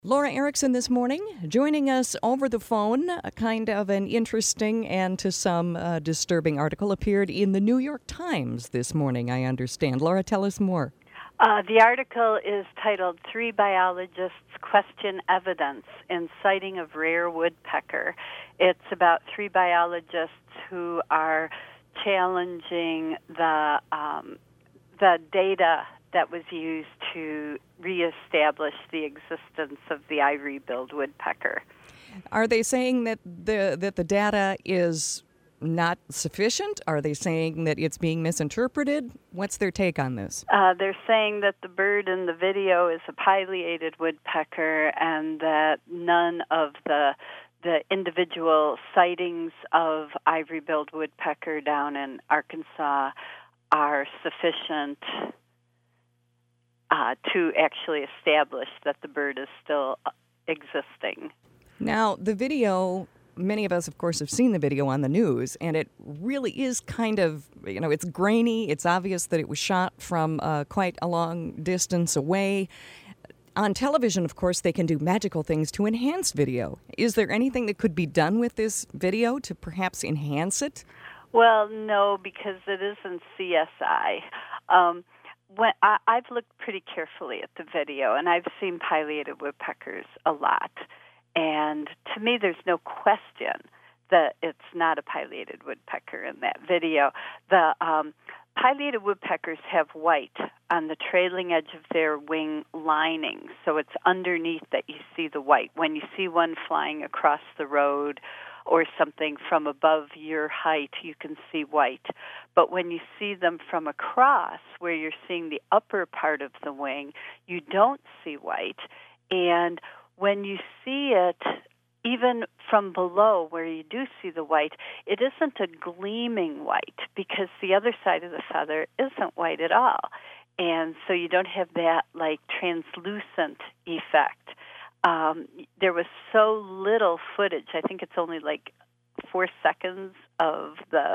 Laura Erickson this morning, joining us over the phone. Kind of an interesting and to some disturbing article appeared in the New York Times this morning, I understand. Laura, tell us more. The article is titled, "Three Biologists Question Evidence in Sighting of Rare Woodpecker." It's about three biologists who are challenging the data that was used to reestablish the existence of the ivory-billed woodpecker. Are they saying that the data is not sufficient? Are they saying that it's being misinterpreted? What's their take on this? They're saying that the bird in the video is a pileated woodpecker and that none of the individual sightings of ivory-billed woodpecker down in Arkansas are sufficient to actually establish that the bird is still existing. Now, the video, many of us, of course, have seen the video on the news, and it really is kind of, it's grainy. It's obvious that it was shot from quite a long distance away. On television, of course, they can do magical things to enhance video. Is there anything that could be done with this video to perhaps enhance it? Well, no, because it isn't CSI. When I've looked pretty carefully at the video, and I've seen pileated woodpeckers a lot. And to me, there's no question that it's not a pileated woodpecker in that video. The pileated woodpeckers have white on the trailing edge of their wing lining, so it's underneath that you see the white. When you see one flying across the road or something from above your height, you can see white. But when you see them from across, where you're seeing the upper part of the wing, you don't see white. And when you see it, even from below where you do see the white, it isn't a gleaming white because the other side of the feather isn't white at all. And so you don't have that translucent effect. There was so little footage. I think it's only 4 seconds of the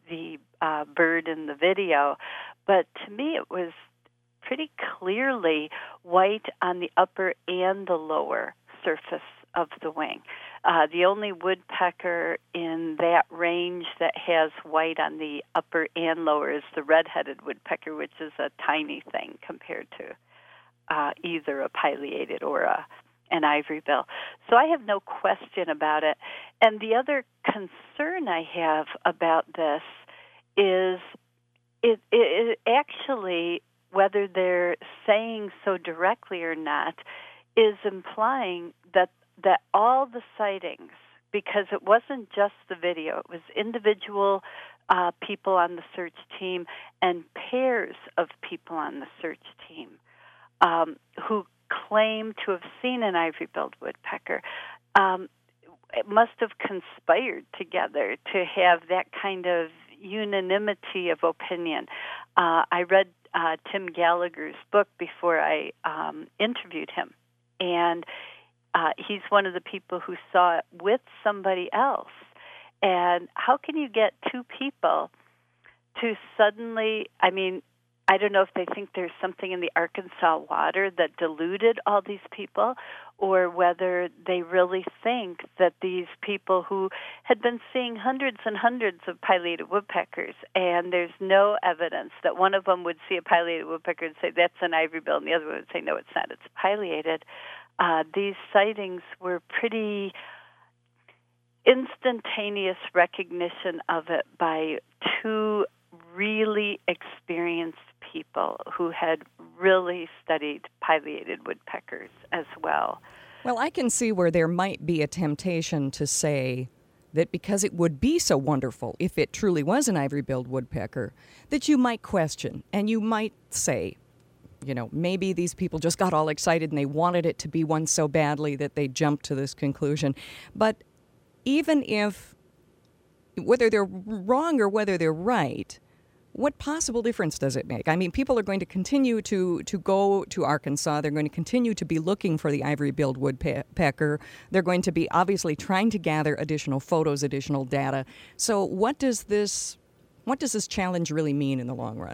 bird in the video. But to me, it was pretty clearly white on the upper and the lower surface of the wing. The only woodpecker in that range that has white on the upper and lower is the red-headed woodpecker, which is a tiny thing compared to either a pileated or an ivory bill. So I have no question about it. And the other concern I have about this is it actually, whether they're saying so directly or not, is implying that all the sightings, because it wasn't just the video, it was individual people on the search team and pairs of people on the search team who claim to have seen an ivory-billed woodpecker, it must have conspired together to have that kind of unanimity of opinion. I read Tim Gallagher's book before I interviewed him, and he's one of the people who saw it with somebody else. And how can you get two people to suddenly, I don't know if they think there's something in the Arkansas water that diluted all these people, or whether they really think that these people who had been seeing hundreds and hundreds of pileated woodpeckers, and there's no evidence that one of them would see a pileated woodpecker and say, that's an ivory bill, and the other one would say, no, it's not, it's pileated. These sightings were pretty instantaneous recognition of it by two really experienced people who had really studied pileated woodpeckers as well. Well, I can see where there might be a temptation to say that because it would be so wonderful if it truly was an ivory-billed woodpecker, that you might question, and you might say, maybe these people just got all excited and they wanted it to be one so badly that they jumped to this conclusion. But even if, whether they're wrong or whether they're right, what possible difference does it make? People are going to continue to go to Arkansas. They're going to continue to be looking for the ivory-billed woodpecker. They're going to be obviously trying to gather additional photos, additional data. So what does this challenge really mean in the long run?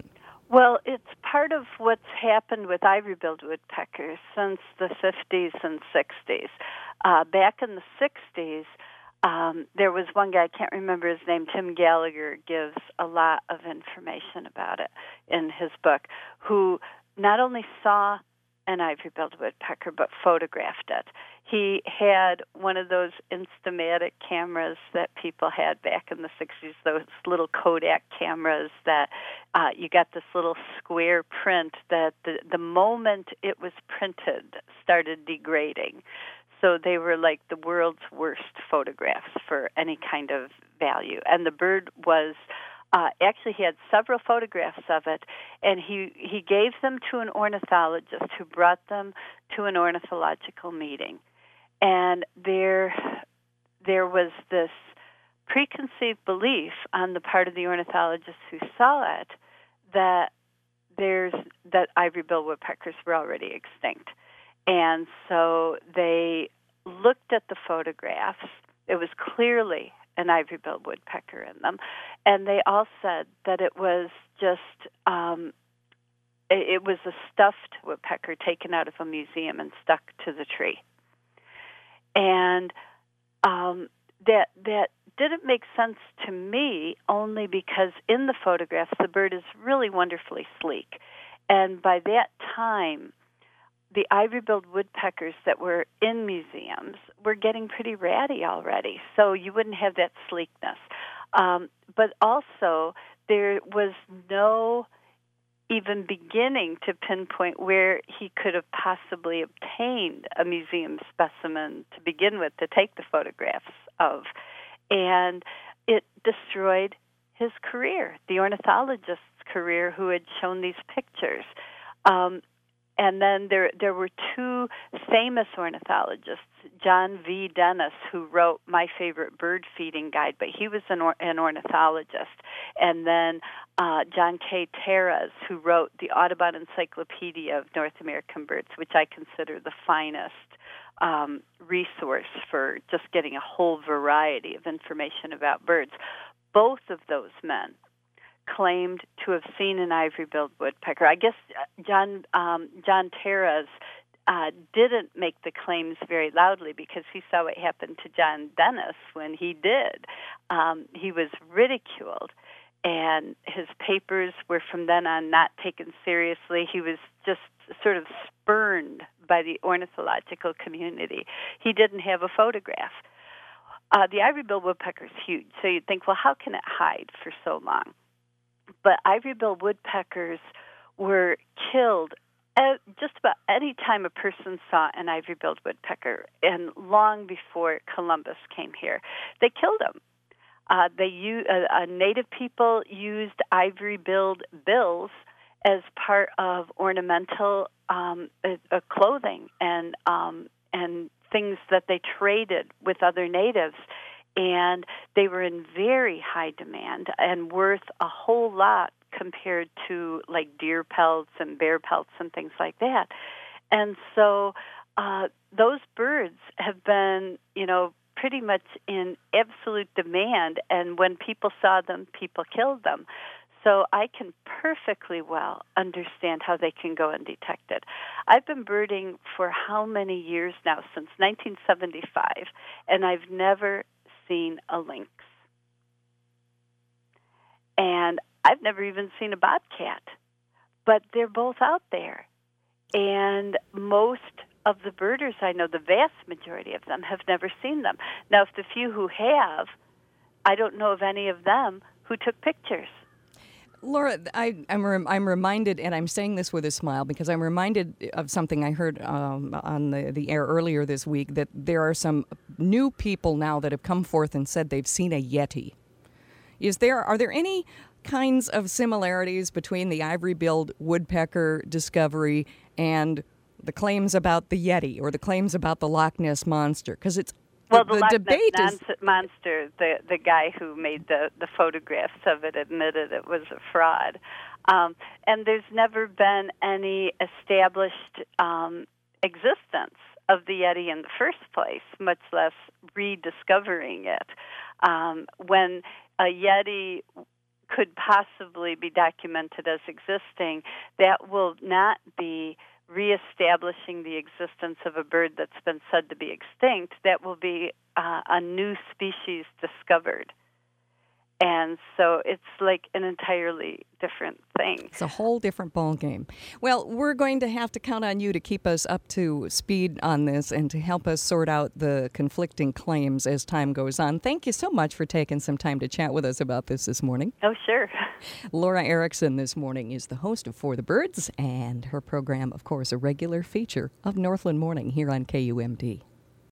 Well, it's part of what's happened with ivory-billed woodpeckers since the 50s and 60s. Back in the 60s, there was one guy, I can't remember his name, Tim Gallagher gives a lot of information about it in his book, who not only saw an ivory-billed woodpecker but photographed it. He had one of those Instamatic cameras that people had back in the 60s, those little Kodak cameras that you got this little square print that the moment it was printed started degrading. So they were like the world's worst photographs for any kind of value. And the bird was, actually he had several photographs of it, and he gave them to an ornithologist who brought them to an ornithological meeting. And there was this preconceived belief on the part of the ornithologists who saw it that ivory-billed woodpeckers were already extinct. And so they looked at the photographs. It was clearly an ivory-billed woodpecker in them. And they all said that it was just, it was a stuffed woodpecker taken out of a museum and stuck to the tree. And that didn't make sense to me only because in the photographs the bird is really wonderfully sleek. And by that time, the ivory-billed woodpeckers that were in museums were getting pretty ratty already, so you wouldn't have that sleekness. But also, there was no even beginning to pinpoint where he could have possibly obtained a museum specimen to begin with to take the photographs of. And it destroyed his career, the ornithologist's career who had shown these pictures. And then there were two famous ornithologists, John V. Dennis, who wrote My Favorite Bird Feeding Guide, but he was an ornithologist, and then John K. Terras, who wrote the Audubon Encyclopedia of North American Birds, which I consider the finest resource for just getting a whole variety of information about birds. Both of those men claimed to have seen an ivory-billed woodpecker. I guess John Terras didn't make the claims very loudly because he saw what happened to John Dennis when he did. He was ridiculed, and his papers were from then on not taken seriously. He was just sort of spurned by the ornithological community. He didn't have a photograph. The ivory-billed woodpecker is huge, so you'd think, well, how can it hide for so long? But ivory-billed woodpeckers were killed just about any time a person saw an ivory-billed woodpecker, and long before Columbus came here. They killed them. Native people used ivory-billed bills as part of ornamental clothing and things that they traded with other natives. And they were in very high demand and worth a whole lot compared to like deer pelts and bear pelts and things like that. And so those birds have been, pretty much in absolute demand. And when people saw them, people killed them. So I can perfectly well understand how they can go undetected. I've been birding for how many years now? Since 1975, and I've never seen a lynx. And I've never even seen a bobcat. But they're both out there. And most of the birders I know, the vast majority of them, have never seen them. Now, if the few who have, I don't know of any of them who took pictures. Laura, I'm reminded, and I'm saying this with a smile, because I'm reminded of something I heard on the air earlier this week, that there are some new people now that have come forth and said they've seen a Yeti. Are there any kinds of similarities between the ivory-billed woodpecker discovery and the claims about the Yeti or the claims about the Loch Ness Monster? Because it's the Loch Ness Monster, the guy who made the photographs of it admitted it was a fraud. And there's never been any established existence of the Yeti in the first place, much less rediscovering it. When a Yeti could possibly be documented as existing, that will not be reestablishing the existence of a bird that's been said to be extinct. That will be a new species discovered. And so it's like an entirely different thing. It's a whole different ballgame. Well, we're going to have to count on you to keep us up to speed on this and to help us sort out the conflicting claims as time goes on. Thank you so much for taking some time to chat with us about this morning. Oh, sure. Laura Erickson this morning is the host of For the Birds, and her program, of course, a regular feature of Northland Morning here on KUMD.